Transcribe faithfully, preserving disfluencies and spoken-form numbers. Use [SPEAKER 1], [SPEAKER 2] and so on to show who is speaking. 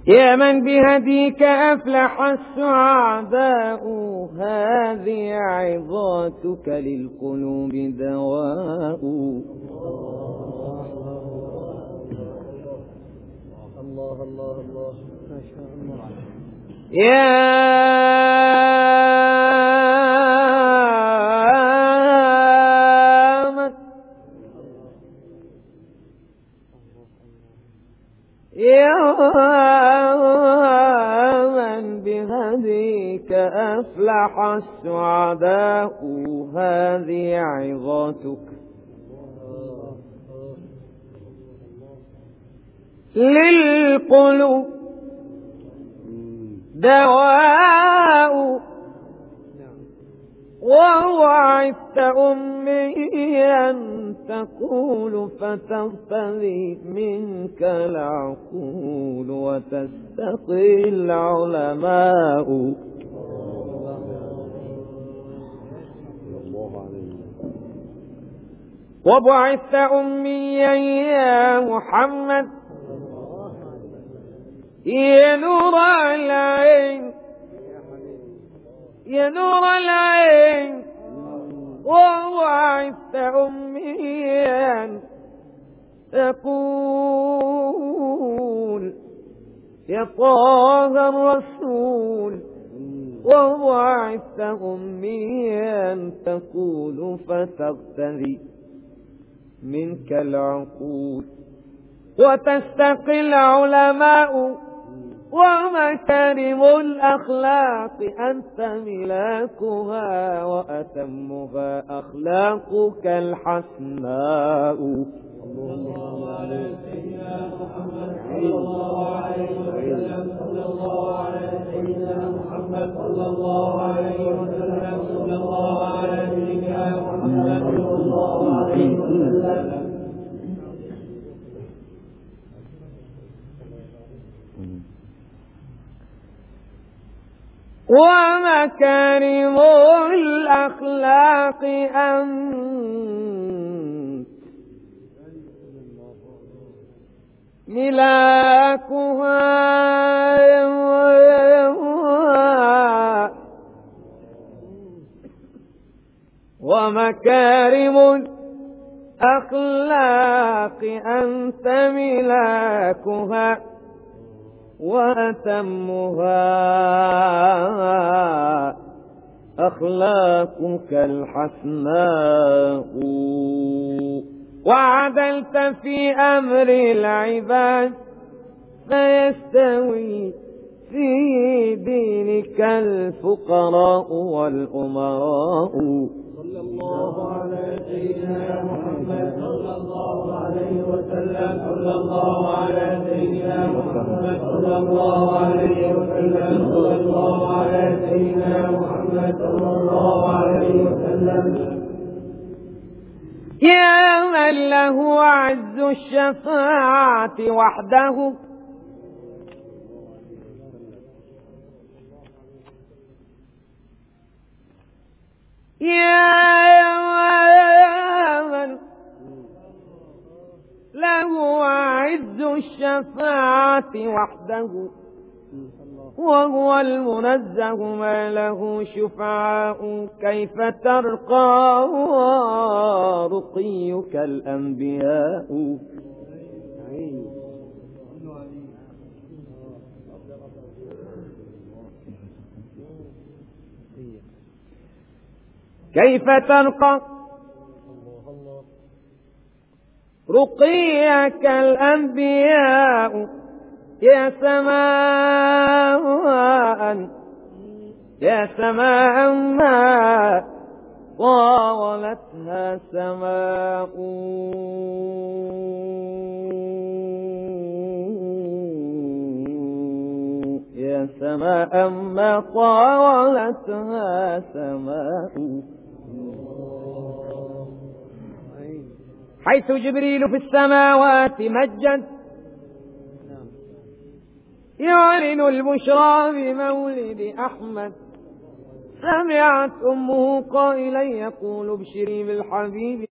[SPEAKER 1] يا من بهديك أفلح السعداء، هذه عظاتك للقلوب دواء.
[SPEAKER 2] الله الله الله ما شاء الله.
[SPEAKER 1] يا من يا من بهديك أفلح السعداء، هذه عظاتك للقلوب دواء. ووعدت أميا تقول فترتضي منك العقول وتستقي العلماء. وبعثت أميا يا محمد يا نور العين يا نور العين. ووعدت أميا تقول يا طه الرسول. ووعدت أميا تقول فتغتري منك العقول وتستقي العلماء. ومكارم الأخلاق أنت ملاكها، وأتمها أخلاقك الحسناء.
[SPEAKER 2] اللهم على سيدنا محمد صلى الله عليه وسلم صلى الله على سيدنا محمد صلى الله عليه وسلم صلى الله على سيدنا محمد صلى الله عليه وسلم.
[SPEAKER 1] ومكارم الأخلاق أنت ملاكها، ومكارم الأخلاق أنت ملاكها، وأتمها أخلاقك الحسناء. وعدلت في أمر العباد فيستوي في دينك الفقراء والأمراء.
[SPEAKER 2] صلى الله على سيدنا محمد صلى الله عليه وسلم صلى الله على سيدنا محمد صلى الله عليه وسلم صلى الله على سيدنا محمد صلى الله عليه وسلم.
[SPEAKER 1] يا من له عز الشفاعة وحده، يا من له عز الشفاعة وحده، وهو المنزه ما له شفعاء. كيف ترقى رقيك الأنبياء. كيف ترقى رقيك الأنبياء. يا سماء يا سماء ما طاولتها سماء. يا سماء ما طاولتها سماء. حيث جبريل في السماوات مجد يعلن البشرى بمولد أحمد. سمعت أمه قائلا يقول ابشري بالحبيب